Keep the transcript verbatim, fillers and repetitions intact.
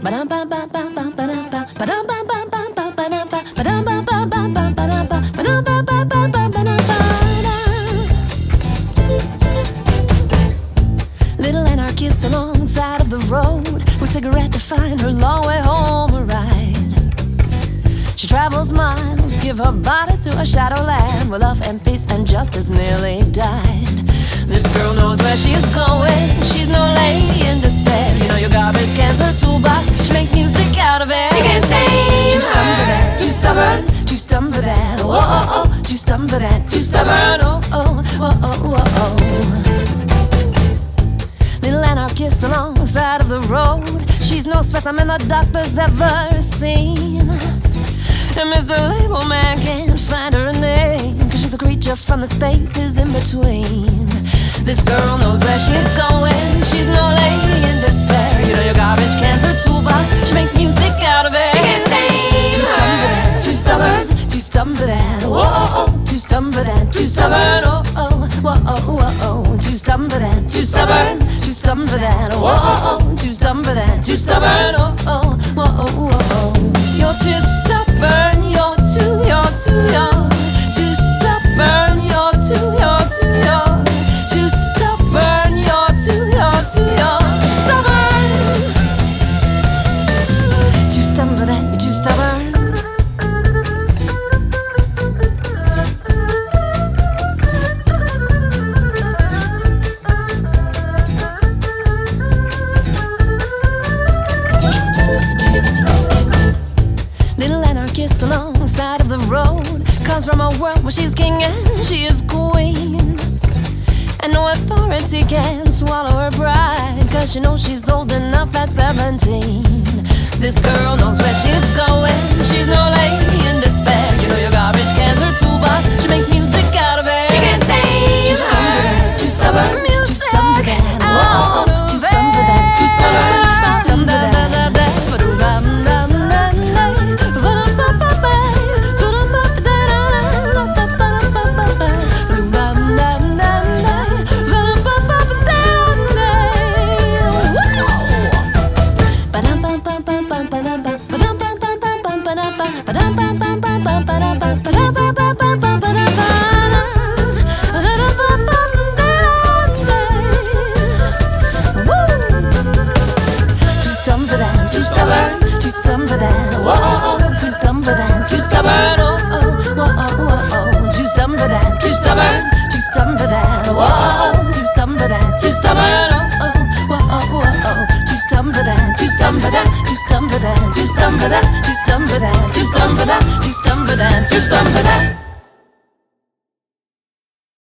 Little anarchist alongside of the road, with cigarette to find her long way home a ride. She travels miles to give her body to a shadowland where love and peace and justice nearly died. This girl knows where she's going, she's no lady in despair. You know your garbage can's her toolbox, she makes music out of it. You can't tame her. Too stubborn, too stubborn for that. Whoa, oh, oh, too stubborn for that. Too stubborn, oh, oh, whoa, oh, whoa, oh. Little anarchist alongside of the road, she's no specimen the doctor's ever seen. And Mister Label Man can't find her a name, cause she's a creature from the spaces in between. This girl knows where she's going, she's no lady in despair. You know your garbage can's her toolbox, she makes music out of it. Too stubborn, too stubborn for that. Whoa, oh, oh, too stubborn for that. Too stubborn, oh, oh, whoa, oh, whoa, oh. Too stubborn for that. Too stubborn, too stubborn for that. Whoa, oh, oh, too stubborn for that. Too stubborn, oh, oh, whoa, oh, whoa, oh. You're too stubborn, you're too, you're too, you're too stubborn, you're too, you're too, you're too stubborn, you're too, you're too, you're stubborn. Too stubborn for that, you're too stubborn. Little anarchist alongside of the road comes from a world where she's king and she is queen, and no authority can swallow her pride, cause she knows she's old enough at seventeen. This girl knows where she's going, she's no lady in despair. You know your garbage can's her toolbox, she makes music out of it. You can't tame her. Too stubborn, too stubborn for that. Whoa, too stubborn for that. Too stubborn, too stubborn for that. Too stubborn, too stubborn for that. Whoa, too stubborn for that. Too stubborn, oh, oh, whoa, oh, oh. Too stubborn for that. Too stubborn, too stubborn for that. Whoa, too stubborn for that. Too stubborn, oh, oh, whoa, oh, oh. Too stubborn for that. Too stubborn for that. Too stubborn for that. Too stubborn for that. Too stubborn for that. Too stubborn for that. Too stubborn for that. Too stubborn for that.